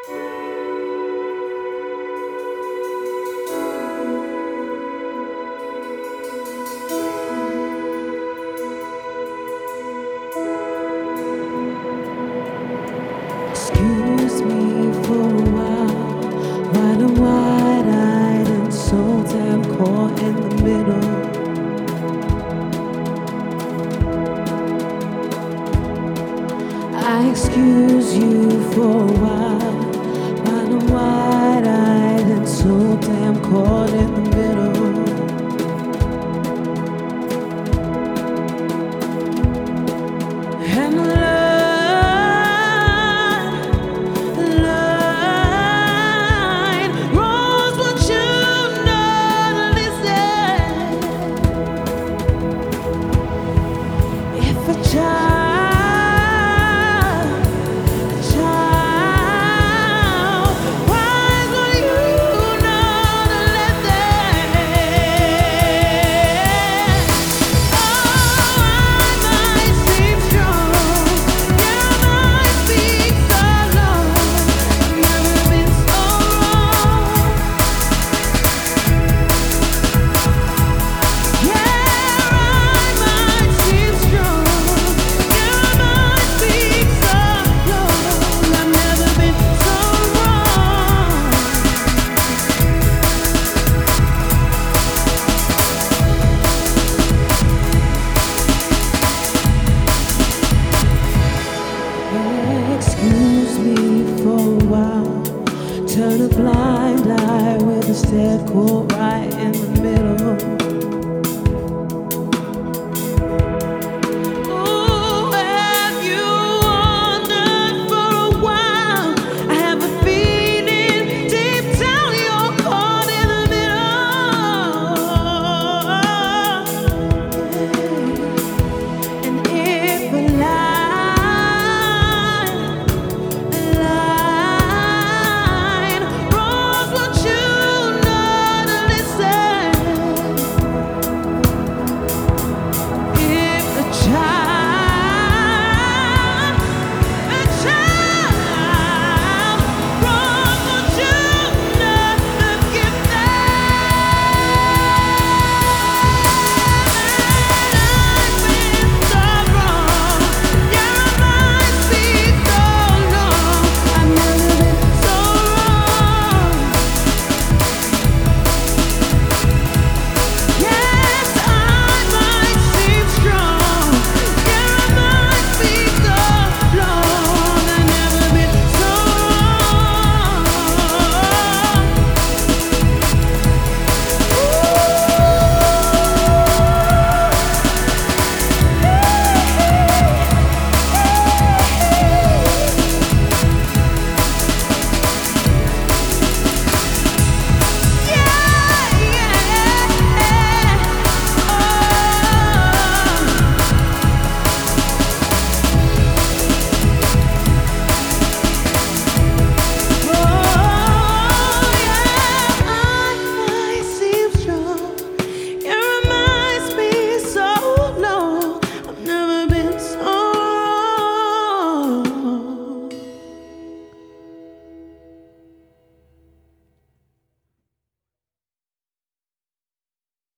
Excuse me for a while, while I'm wide-eyed and so damn caught in the middle. I excuse you for a while I'm wide-eyed and so damn caught in the middle. And the line rules what you know. Listen, if a child excuse me for a while, turn a blind eye with a step cold